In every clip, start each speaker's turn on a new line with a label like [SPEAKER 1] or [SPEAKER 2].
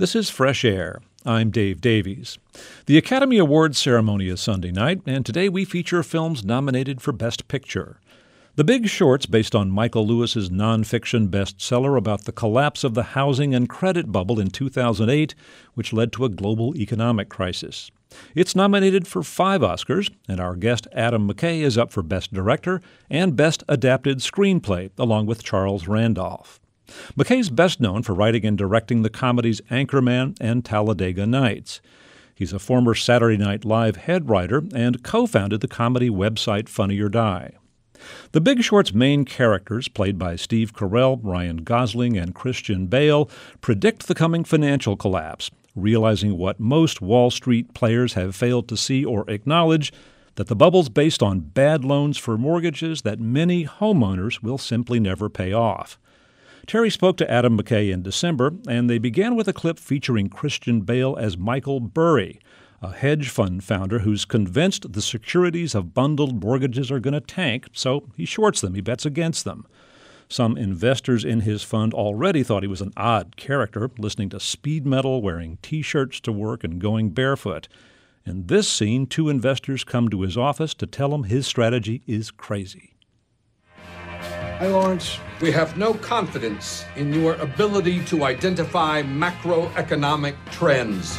[SPEAKER 1] This is Fresh Air. I'm Dave Davies. The Academy Awards ceremony is Sunday night, and today we feature films nominated for Best Picture. The Big Short's based on Michael Lewis's nonfiction bestseller about the collapse of the housing and credit bubble in 2008, which led to a global economic crisis. It's nominated for 5 Oscars, and our guest Adam McKay is up for Best Director and Best Adapted Screenplay, along with Charles Randolph. McKay's best known for writing and directing the comedies Anchorman and Talladega Nights. He's a former Saturday Night Live head writer and co-founded the comedy website Funny or Die. The Big Short's main characters, played by Steve Carell, Ryan Gosling, and Christian Bale, predict the coming financial collapse, realizing what most Wall Street players have failed to see or acknowledge, that the bubble's based on bad loans for mortgages that many homeowners will simply never pay off. Terry spoke to Adam McKay in December, and they began with a clip featuring Christian Bale as Michael Burry, a hedge fund founder who's convinced the securities of bundled mortgages are going to tank, so he shorts them, he bets against them. Some investors in his fund already thought he was an odd character, listening to speed metal, wearing T-shirts to work, and going barefoot. In this scene, 2 investors come to his office to tell him his strategy is crazy.
[SPEAKER 2] Hi, Lawrence.
[SPEAKER 3] We have no confidence in your ability to identify macroeconomic trends.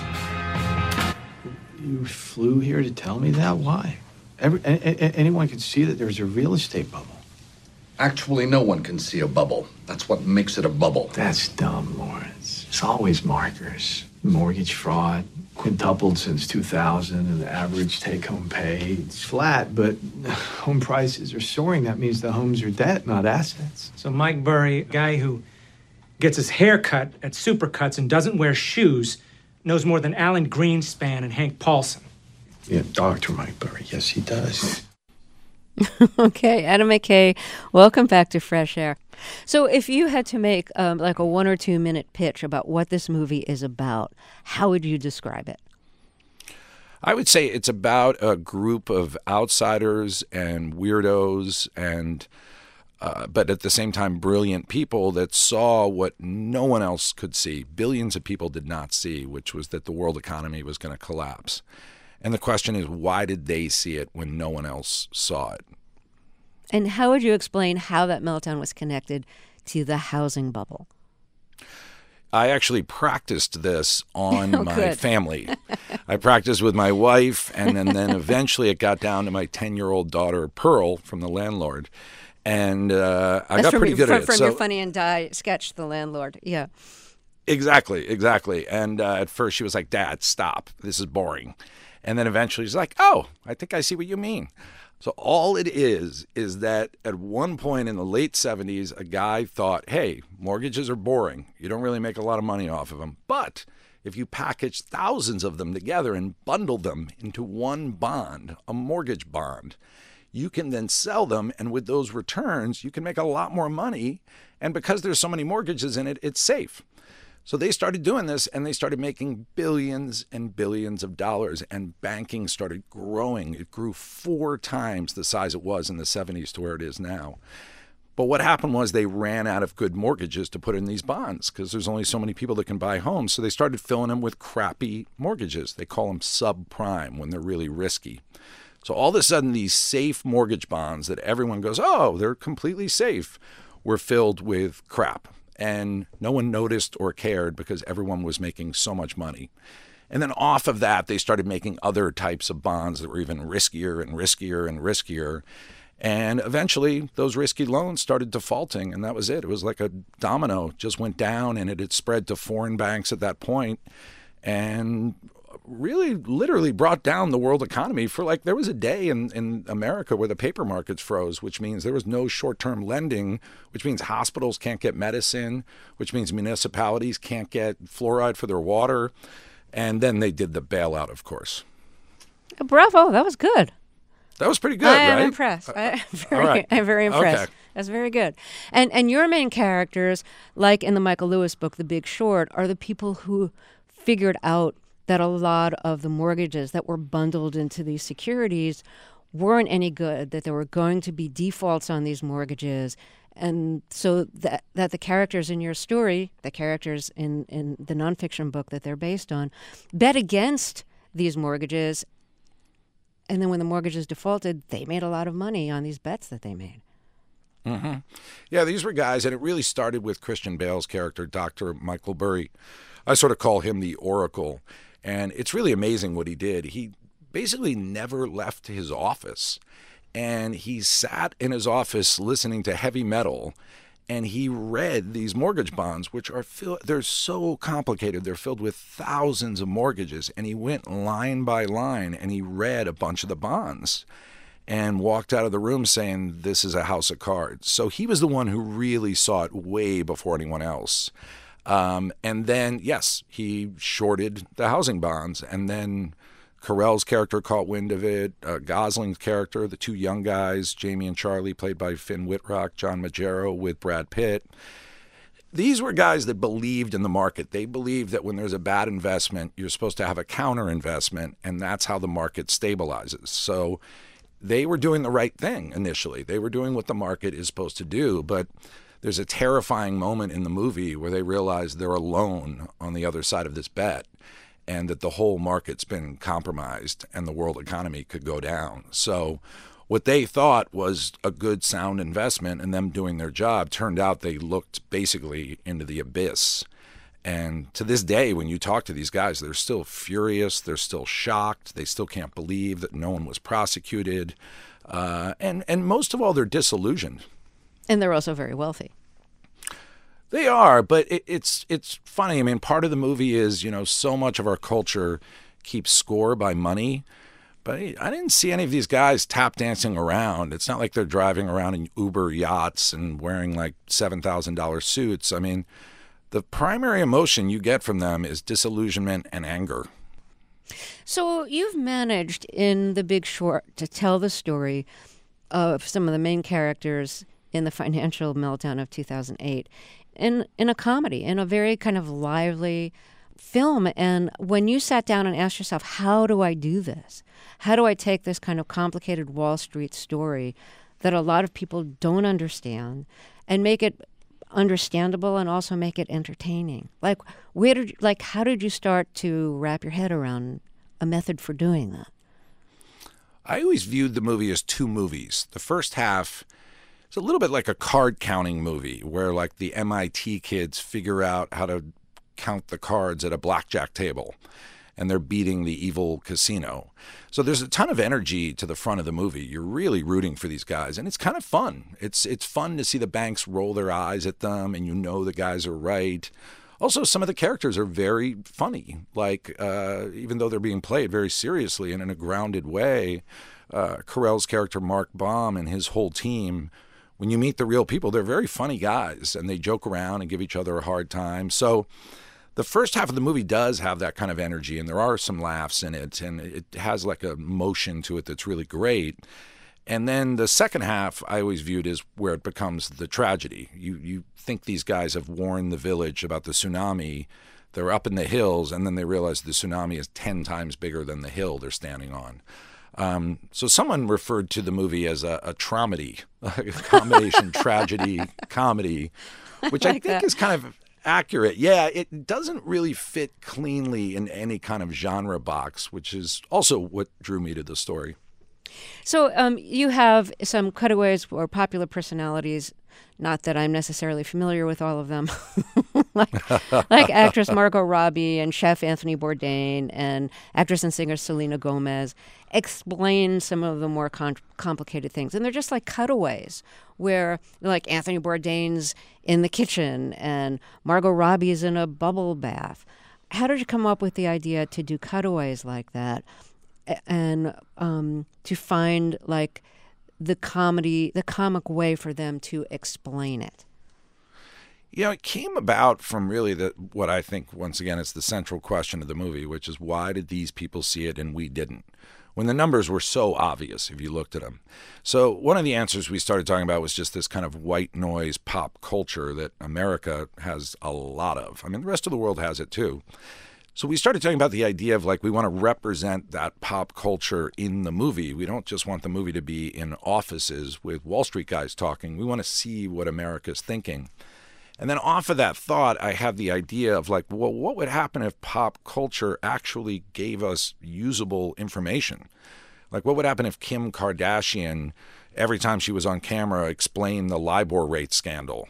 [SPEAKER 2] You flew here to tell me that? Why? Anyone can see that there's a real estate bubble.
[SPEAKER 3] Actually, no one can see a bubble. That's what makes it a bubble.
[SPEAKER 2] That's dumb, Lawrence. It's always markers. Mortgage fraud, quintupled since 2000, and the average take-home pay. It's flat, but home prices are soaring. That means the homes are debt, not assets.
[SPEAKER 4] So Mike Burry, a guy who gets his hair cut at Supercuts and doesn't wear shoes, knows more than Alan Greenspan and Hank Paulson.
[SPEAKER 2] Yeah, Dr. Mike Burry. Yes, he does.
[SPEAKER 5] Okay, Adam McKay, welcome back to Fresh Air. So if you had to make like a 1 or 2 minute pitch about what this movie is about, how would you describe it?
[SPEAKER 6] I would say it's about a group of outsiders and weirdos and but at the same time brilliant people that saw what no one else could see. Billions of people did not see, which was that the world economy was going to collapse. And the question is, why did they see it when no one else saw it?
[SPEAKER 5] And how would you explain how that meltdown was connected to the housing bubble?
[SPEAKER 6] I actually practiced this on my
[SPEAKER 5] good.
[SPEAKER 6] family. I practiced with my wife, and then eventually it got down to my 10-year-old daughter, Pearl, from The Landlord. And I got pretty good at it.
[SPEAKER 5] From your Funny and Die sketch, The Landlord, yeah.
[SPEAKER 6] Exactly. And at first she was like, Dad, stop. This is boring. And then eventually she's like, oh, I think I see what you mean. So all it is that at one point in the late 70s, a guy thought, hey, mortgages are boring. You don't really make a lot of money off of them. But if you package thousands of them together and bundle them into one bond, a mortgage bond, you can then sell them. And with those returns, you can make a lot more money. And because there's so many mortgages in it, it's safe. So they started doing this, and they started making billions and billions of dollars, and banking started growing. It grew 4 times the size it was in the 70s to where it is now. But what happened was they ran out of good mortgages to put in these bonds because there's only so many people that can buy homes. So they started filling them with crappy mortgages. They call them subprime when they're really risky. So all of a sudden, these safe mortgage bonds that everyone goes, oh, they're completely safe, were filled with crap. And no one noticed or cared because everyone was making so much money. And then off of that, they started making other types of bonds that were even riskier and riskier and riskier. And eventually, those risky loans started defaulting, and that was it. It was like a domino, just went down, and it had spread to foreign banks at that point, and really literally brought down the world economy for there was a day in America where the paper markets froze, which means there was no short-term lending, which means hospitals can't get medicine, which means municipalities can't get fluoride for their water. And then they did the bailout, of course.
[SPEAKER 5] Bravo, that was good.
[SPEAKER 6] That was pretty good, right?
[SPEAKER 5] I'm impressed. I'm very impressed.
[SPEAKER 6] Okay.
[SPEAKER 5] That's very good. And your main characters, like in the Michael Lewis book, The Big Short, are the people who figured out that a lot of the mortgages that were bundled into these securities weren't any good, that there were going to be defaults on these mortgages, And so that the characters in your story, the characters in the nonfiction book that they're based on, bet against these mortgages. And then when the mortgages defaulted, they made a lot of money on these bets that they made.
[SPEAKER 6] Mm-hmm. Yeah, these were guys, and it really started with Christian Bale's character, Dr. Michael Burry. I sort of call him the Oracle. And it's really amazing what he did. He basically never left his office. And he sat in his office listening to heavy metal, and he read these mortgage bonds, which are they're so complicated. They're filled with thousands of mortgages. And he went line by line, and he read a bunch of the bonds and walked out of the room saying, this is a house of cards. So he was the one who really saw it way before anyone else. And then, yes, he shorted the housing bonds, and then Carell's character caught wind of it. Gosling's character, the two young guys, Jamie and Charlie, played by Finn Wittrock, John Magaro with Brad Pitt. These were guys that believed in the market. They believed that when there's a bad investment, you're supposed to have a counter investment, and that's how the market stabilizes. So they were doing the right thing initially. They were doing what the market is supposed to do, but there's a terrifying moment in the movie where they realize they're alone on the other side of this bet, and that the whole market's been compromised and the world economy could go down. So what they thought was a good, sound investment and them doing their job turned out they looked basically into the abyss. And to this day, when you talk to these guys, they're still furious. They're still shocked. They still can't believe that no one was prosecuted. And most of all, they're disillusioned.
[SPEAKER 5] And they're also very wealthy.
[SPEAKER 6] They are, but it's funny. I mean, part of the movie is, so much of our culture keeps score by money. But I didn't see any of these guys tap dancing around. It's not like they're driving around in Uber yachts and wearing like $7,000 suits. I mean, the primary emotion you get from them is disillusionment and anger.
[SPEAKER 5] So you've managed in The Big Short to tell the story of some of the main characters in the financial meltdown of 2008 in a comedy, in a very kind of lively film. And when you sat down and asked yourself, how do I do this? How do I take this kind of complicated Wall Street story that a lot of people don't understand and make it understandable and also make it entertaining? How did you start to wrap your head around a method for doing that?
[SPEAKER 6] I always viewed the movie as two movies. The first half, it's a little bit like a card counting movie where like the MIT kids figure out how to count the cards at a blackjack table and they're beating the evil casino. So there's a ton of energy to the front of the movie. You're really rooting for these guys, and it's kind of fun. It's fun to see the banks roll their eyes at them, and the guys are right. Also, some of the characters are very funny, like even though they're being played very seriously and in a grounded way. Carell's character, Mark Baum, and his whole team, when you meet the real people, they're very funny guys, and they joke around and give each other a hard time. So the first half of the movie does have that kind of energy, and there are some laughs in it, and it has like a motion to it that's really great. And then the second half I always viewed as where it becomes the tragedy. You think these guys have warned the village about the tsunami. They're up in the hills, and then they realize the tsunami is 10 times bigger than the hill they're standing on. So someone referred to the movie as a traumedy, a combination tragedy, comedy, which I think is kind of accurate. Yeah, it doesn't really fit cleanly in any kind of genre box, which is also what drew me to the story.
[SPEAKER 5] So you have some cutaways or popular personalities, not that I'm necessarily familiar with all of them, like actress Margot Robbie and chef Anthony Bourdain and actress and singer Selena Gomez explain some of the more complicated things. And they're just like cutaways where like Anthony Bourdain's in the kitchen and Margot Robbie's in a bubble bath. How did you come up with the idea to do cutaways like that? And to find like the comic way for them to explain it?
[SPEAKER 6] It came about from really what I think, once again, is the central question of the movie, which is why did these people see it and we didn't? When the numbers were so obvious if you looked at them. So one of the answers we started talking about was just this kind of white noise pop culture that America has a lot of. I mean, the rest of the world has it too. So we started talking about the idea of like we want to represent that pop culture in the movie. We don't just want the movie to be in offices with Wall Street guys talking. We want to see what America's thinking. And then off of that thought, I had the idea of like, well, what would happen if pop culture actually gave us usable information? Like what would happen if Kim Kardashian, every time she was on camera, explained the LIBOR rate scandal?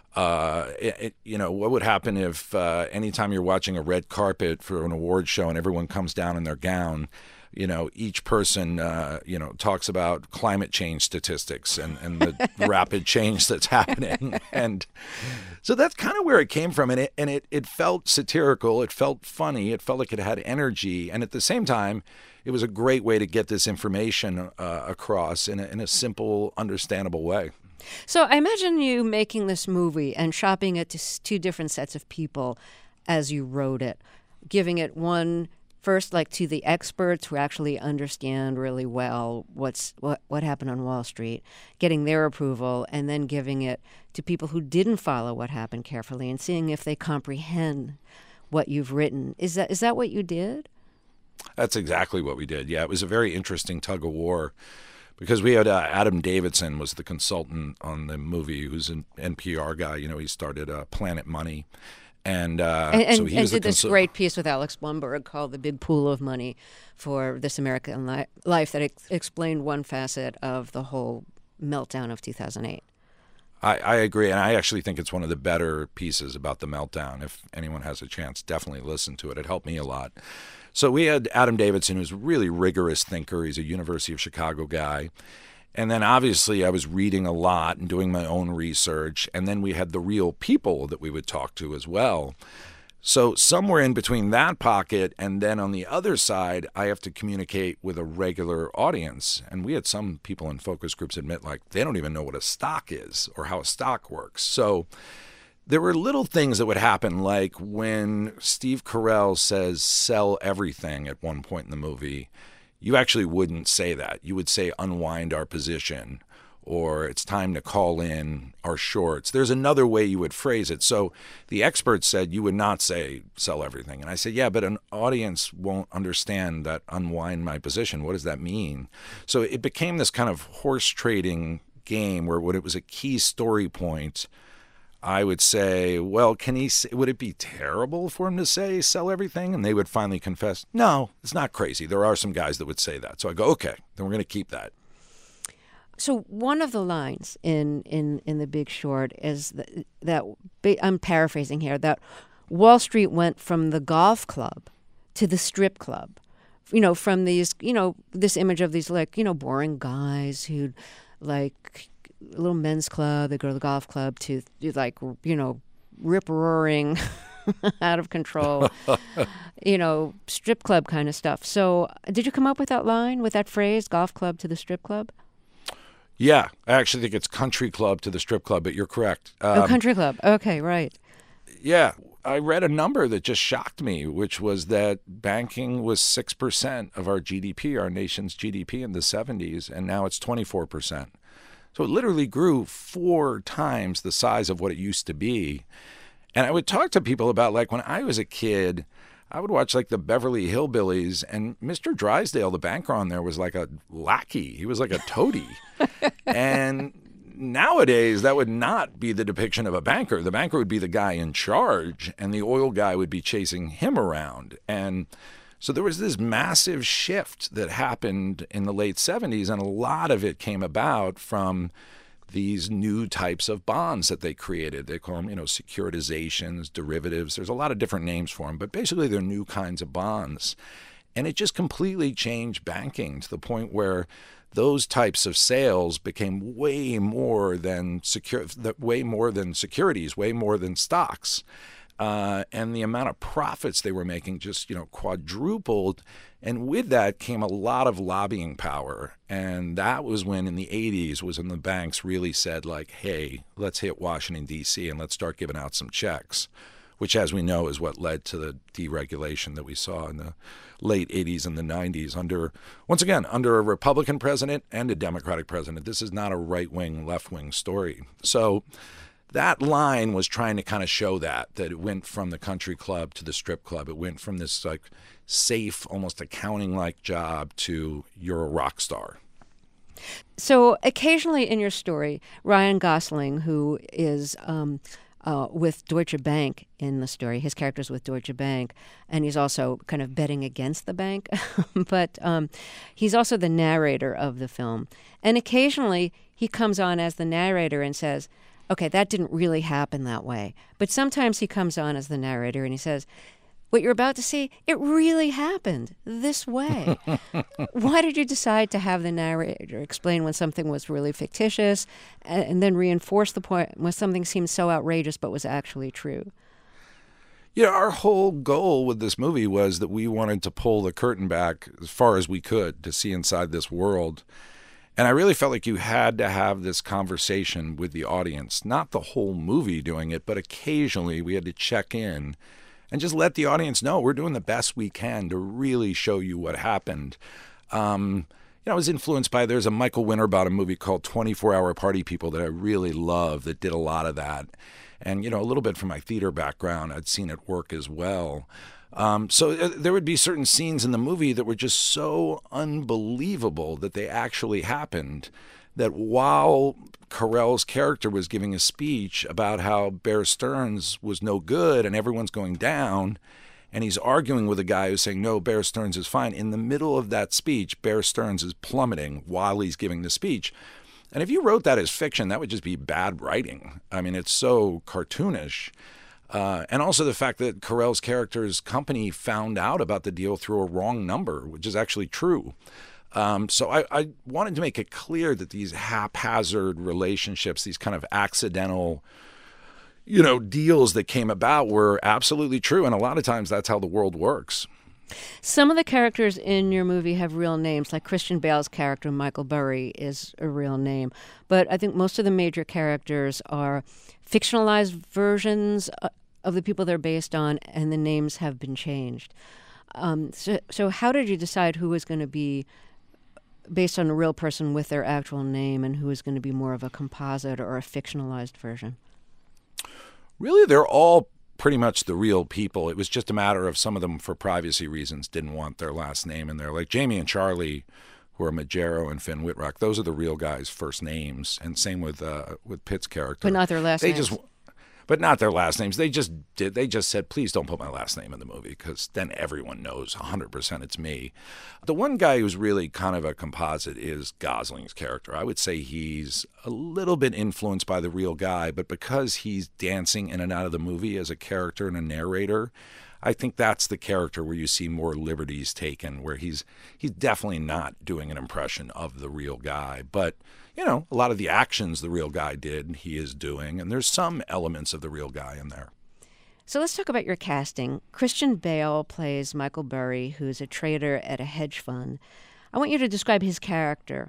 [SPEAKER 6] What would happen if anytime you're watching a red carpet for an award show and everyone comes down in their gown, each person, talks about climate change statistics and the rapid change that's happening. And so that's kind of where it came from. And it felt satirical. It felt funny. It felt like it had energy. And at the same time, it was a great way to get this information across in a simple, understandable way.
[SPEAKER 5] So I imagine you making this movie and shopping it to two different sets of people as you wrote it, giving it one first, like to the experts who actually understand really well what happened on Wall Street, getting their approval, and then giving it to people who didn't follow what happened carefully and seeing if they comprehend what you've written. Is that what you did?
[SPEAKER 6] That's exactly what we did. Yeah, it was a very interesting tug of war. Because we had Adam Davidson was the consultant on the movie, who's an NPR guy. He started Planet Money. And so he
[SPEAKER 5] did this great piece with Alex Blumberg called The Big Pool of Money for This American Life that explained one facet of the whole meltdown of 2008.
[SPEAKER 6] I agree, and I actually think it's one of the better pieces about the meltdown. If anyone has a chance, definitely listen to it. It helped me a lot. So we had Adam Davidson, who's a really rigorous thinker. He's a University of Chicago guy. And then obviously I was reading a lot and doing my own research. And then we had the real people that we would talk to as well. So somewhere in between that pocket and then on the other side, I have to communicate with a regular audience. And we had some people in focus groups admit like they don't even know what a stock is or how a stock works. So there were little things that would happen, like when Steve Carell says sell everything at one point in the movie, you actually wouldn't say that. You would say unwind our position, or it's time to call in our shorts. There's another way you would phrase it. So the experts said you would not say sell everything. And I said, yeah, but an audience won't understand that unwind my position. What does that mean? So it became this kind of horse trading game where when it was a key story point, I would say, well, would it be terrible for him to say sell everything? And they would finally confess, no, it's not crazy. There are some guys that would say that. So I go, okay, then we're going to keep that.
[SPEAKER 5] So one of the lines in The Big Short is that I'm paraphrasing here, that Wall Street went from the golf club to the strip club. From these, this image of these boring guys who'd like a little men's club, they go to the golf club, to rip-roaring, out of control, strip club kind of stuff. So did you come up with that line, with that phrase, golf club to the strip club?
[SPEAKER 6] Yeah, I actually think it's country club to the strip club, but you're correct.
[SPEAKER 5] Country club. Okay, right.
[SPEAKER 6] Yeah, I read a number that just shocked me, which was that banking was 6% of our GDP, our nation's GDP in the 70s, and now it's 24%. So it literally grew 4 times the size of what it used to be. And I would talk to people about, like, when I was a kid, I would watch, like, the Beverly Hillbillies, and Mr. Drysdale, the banker on there, was like a lackey. He was like a toady. And nowadays, that would not be the depiction of a banker. The banker would be the guy in charge, and the oil guy would be chasing him around. And so there was this massive shift that happened in the late 70s, and a lot of it came about from these new types of bonds that they created. They call them, securitizations, derivatives. There's a lot of different names for them, but basically they're new kinds of bonds. And it just completely changed banking to the point where those types of sales became way more than securities, way more than stocks. And the amount of profits they were making just, quadrupled. And with that came a lot of lobbying power. And that was when, in the 80s, was when the banks really said, like, hey, let's hit Washington, D.C., and let's start giving out some checks, which, as we know, is what led to the deregulation that we saw in the late 80s and the 90s under a Republican president and a Democratic president. This is not a right-wing, left-wing story. So that line was trying to kind of show that it went from the country club to the strip club. It went from this like safe, almost accounting-like job to you're a rock star.
[SPEAKER 5] So occasionally in your story, Ryan Gosling, who is with Deutsche Bank in the story, his character's with Deutsche Bank, and he's also kind of betting against the bank, but he's also the narrator of the film. And occasionally he comes on as the narrator and says, okay, that didn't really happen that way. But sometimes he comes on as the narrator and he says, what you're about to see, it really happened this way. Why did you decide to have the narrator explain when something was really fictitious and then reinforce the point when something seemed so outrageous but was actually true?
[SPEAKER 6] Yeah, our whole goal with this movie was that we wanted to pull the curtain back as far as we could to see inside this world. And I really felt like you had to have this conversation with the audience, not the whole movie doing it, but occasionally we had to check in and just let the audience know we're doing the best we can to really show you what happened. I was influenced by, there's a Michael Winterbottom movie called 24-Hour Party People that I really love that did a lot of that. And, a little bit from my theater background, I'd seen it work as well. So there would be certain scenes in the movie that were just so unbelievable that they actually happened, that while Carell's character was giving a speech about how Bear Stearns was no good and everyone's going down, and he's arguing with a guy who's saying, no, Bear Stearns is fine. In the middle of that speech, Bear Stearns is plummeting while he's giving the speech. And if you wrote that as fiction, that would just be bad writing. I mean, it's so cartoonish. And also the fact that Carell's character's company found out about the deal through a wrong number, which is actually true. So I wanted to make it clear that these haphazard relationships, these kind of accidental, deals that came about were absolutely true. And a lot of times that's how the world works.
[SPEAKER 5] Some of the characters in your movie have real names, like Christian Bale's character, Michael Burry, is a real name. But I think most of the major characters are fictionalized versions of the people they're based on, and the names have been changed. So how did you decide who was going to be based on a real person with their actual name and who was going to be more of a composite or a fictionalized version?
[SPEAKER 6] Really, they're all pretty much the real people. It was just a matter of some of them, for privacy reasons, didn't want their last name in there. Like Jamie and Charlie, who are Majero and Finn Wittrock, those are the real guys' first names. And same with Pitt's character.
[SPEAKER 5] But not their last names.
[SPEAKER 6] But not their last names. They just said, please don't put my last name in the movie, because then everyone knows 100% it's me. The one guy who's really kind of a composite is Gosling's character. I would say he's a little bit influenced by the real guy, but because he's dancing in and out of the movie as a character and a narrator, I think that's the character where you see more liberties taken, where he's definitely not doing an impression of the real guy. But a lot of the actions the real guy did, he is doing, and there's some elements of the real guy in there.
[SPEAKER 5] So let's talk about your casting. Christian Bale plays Michael Burry, who's a trader at a hedge fund. I want you to describe his character.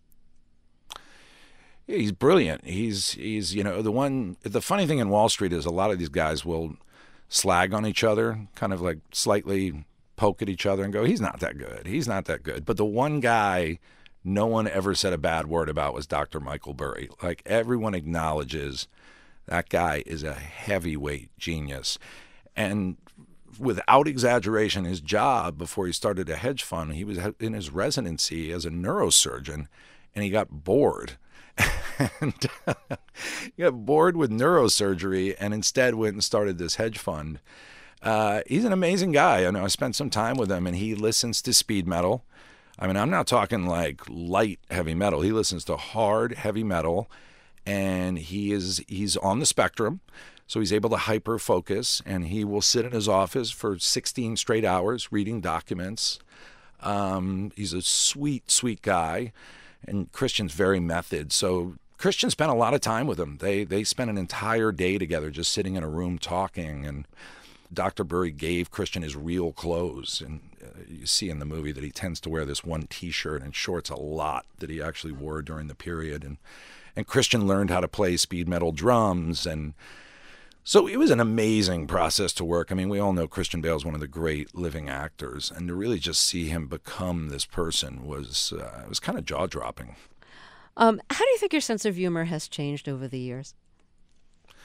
[SPEAKER 6] Yeah, he's brilliant. He's the funny thing in Wall Street is a lot of these guys will slag on each other, kind of like slightly poke at each other and go, he's not that good. He's not that good. But the one guy no one ever said a bad word about was Dr. Michael Burry. Like, everyone acknowledges that guy is a heavyweight genius. And without exaggeration, his job before he started a hedge fund, he was in his residency as a neurosurgeon, and he got bored. And he got bored with neurosurgery and instead went and started this hedge fund. He's an amazing guy. I spent some time with him, and he listens to speed metal. I mean, I'm not talking like light heavy metal. He listens to hard heavy metal, and he's on the spectrum, so he's able to hyper focus, and he will sit in his office for 16 straight hours reading documents. He's a sweet, sweet guy, and Christian's very method. So Christian spent a lot of time with him. They spent an entire day together just sitting in a room talking, and Dr. Burry gave Christian his real clothes, and you see in the movie that he tends to wear this one T-shirt and shorts a lot that he actually wore during the period, and Christian learned how to play speed metal drums, and so it was an amazing process to work. I mean, we all know Christian Bale is one of the great living actors, and to really just see him become this person was kind of jaw-dropping.
[SPEAKER 5] How do you think your sense of humor has changed over the years?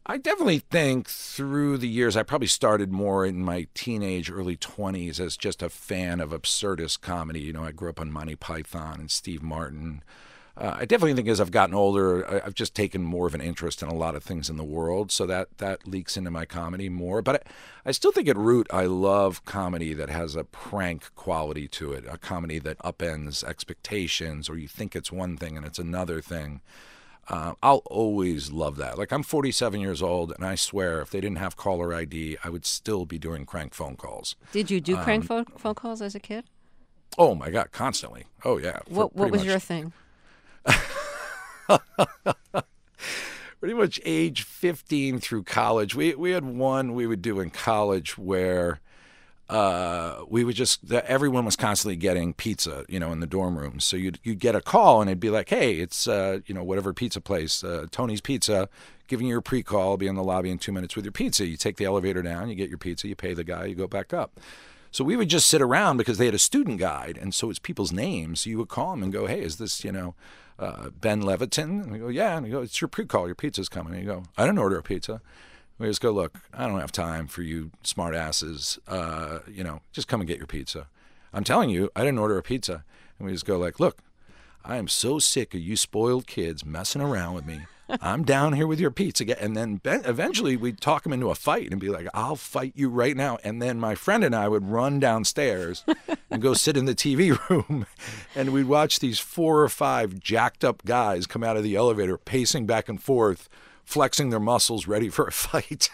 [SPEAKER 6] I definitely think through the years, I probably started more in my teenage, early 20s as just a fan of absurdist comedy. You know, I grew up on Monty Python and Steve Martin. I definitely think as I've gotten older, I've just taken more of an interest in a lot of things in the world, so that leaks into my comedy more. But I still think at root, I love comedy that has a prank quality to it, a comedy that upends expectations, or you think it's one thing and it's another thing. I'll always love that. Like, I'm 47 years old, and I swear if they didn't have caller ID, I would still be doing crank phone calls.
[SPEAKER 5] Did you do crank phone calls as a kid?
[SPEAKER 6] Oh, my God, constantly. Oh, yeah.
[SPEAKER 5] What was your thing?
[SPEAKER 6] Pretty much age 15 through college. We had one we would do in college where everyone was constantly getting pizza, in the dorm room. So you'd get a call and it'd be like, hey, it's whatever pizza place, Tony's Pizza, giving you a pre-call. I'll be in the lobby in 2 minutes with your pizza. You take the elevator down, you get your pizza, you pay the guy, you go back up. So we would just sit around because they had a student guide, and so it's people's names. So you would call them and go, hey, is this, Ben Levitin? And we go, yeah. And we go, it's your pre-call, your pizza's coming. And you go, I didn't order a pizza. We just go, look, I don't have time for you smart asses. Just come and get your pizza. I'm telling you, I didn't order a pizza. And we just go like, look, I am so sick of you spoiled kids messing around with me. I'm down here with your pizza. And then eventually we'd talk him into a fight and be like, I'll fight you right now. And then my friend and I would run downstairs and go sit in the TV room. And we'd watch these 4 or 5 jacked up guys come out of the elevator, pacing back and forth, flexing their muscles, ready for a fight.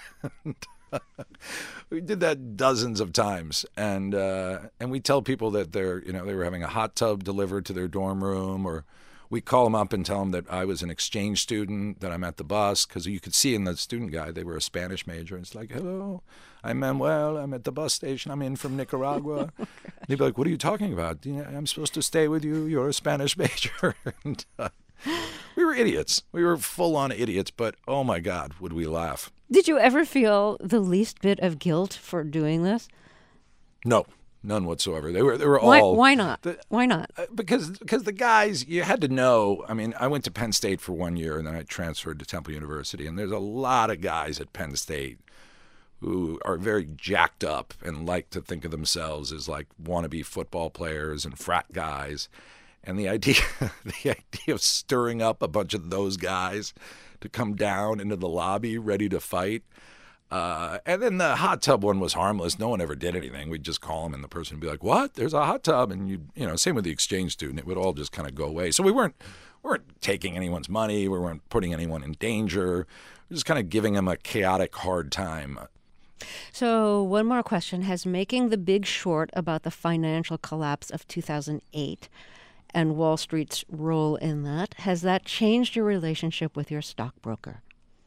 [SPEAKER 6] We did that dozens of times, and we tell people that they were having a hot tub delivered to their dorm room, or we call them up and tell them that I was an exchange student, that I'm at the bus, because you could see in the student guide they were a Spanish major. And it's like, hello, I'm Manuel. I'm at the bus station. I'm in from Nicaragua. They'd be like, what are you talking about? I'm supposed to stay with you. You're a Spanish major. And, we were idiots. We were full-on idiots, but oh my God, would we laugh.
[SPEAKER 5] Did you ever feel the least bit of guilt for doing this?
[SPEAKER 6] No, none whatsoever. They were all.
[SPEAKER 5] Why not? Why not?
[SPEAKER 6] Because the guys, you had to know. I mean, I went to Penn State for 1 year, and then I transferred to Temple University, and there's a lot of guys at Penn State who are very jacked up and like to think of themselves as like wannabe football players and frat guys. And the idea of stirring up a bunch of those guys to come down into the lobby ready to fight. And then the hot tub one was harmless. No one ever did anything. We'd just call them, and the person would be like, what? There's a hot tub. And same with the exchange student. It would all just kind of go away. So we weren't taking anyone's money. We weren't putting anyone in danger. We were just kind of giving them a chaotic, hard time.
[SPEAKER 5] So one more question. Has Making the Big Short about the financial collapse of 2008 and Wall Street's role in that, has that changed your relationship with your stockbroker?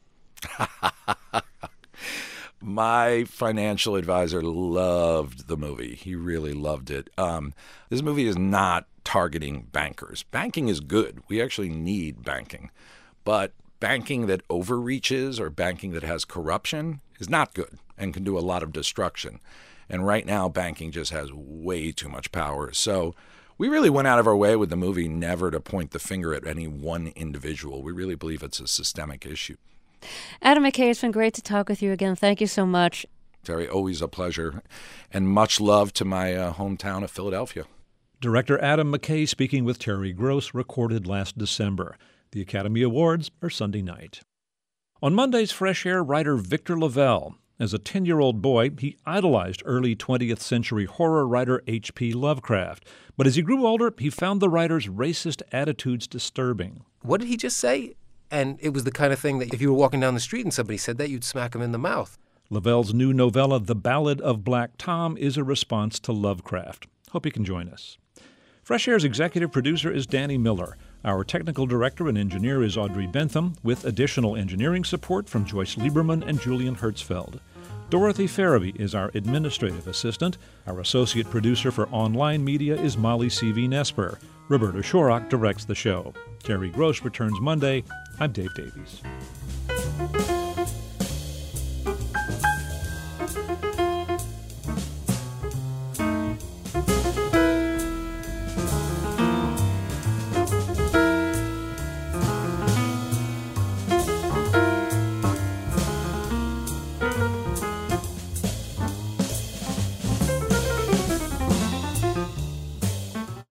[SPEAKER 6] My financial advisor loved the movie. He really loved it. This movie is not targeting bankers. Banking is good. We actually need banking. But banking that overreaches or banking that has corruption is not good and can do a lot of destruction. And right now, banking just has way too much power. So we really went out of our way with the movie never to point the finger at any one individual. We really believe it's a systemic issue.
[SPEAKER 5] Adam McKay, it's been great to talk with you again. Thank you so much.
[SPEAKER 6] Terry, always a pleasure. And much love to my hometown of Philadelphia.
[SPEAKER 1] Director Adam McKay speaking with Terry Gross, recorded last December. The Academy Awards are Sunday night. On Monday's Fresh Air, writer Victor LaValle. As a 10-year-old boy, he idolized early 20th century horror writer H.P. Lovecraft. But as he grew older, he found the writer's racist attitudes disturbing.
[SPEAKER 7] What did he just say? And it was the kind of thing that if you were walking down the street and somebody said that, you'd smack him in the mouth.
[SPEAKER 1] LaValle's new novella, The Ballad of Black Tom, is a response to Lovecraft. Hope you can join us. Fresh Air's executive producer is Danny Miller. Our technical director and engineer is Audrey Bentham, with additional engineering support from Joyce Lieberman and Julian Hertzfeld. Dorothy Farabee is our administrative assistant. Our associate producer for online media is Molly C.V. Nesper. Roberta Shorrock directs the show. Terry Gross returns Monday. I'm Dave Davies.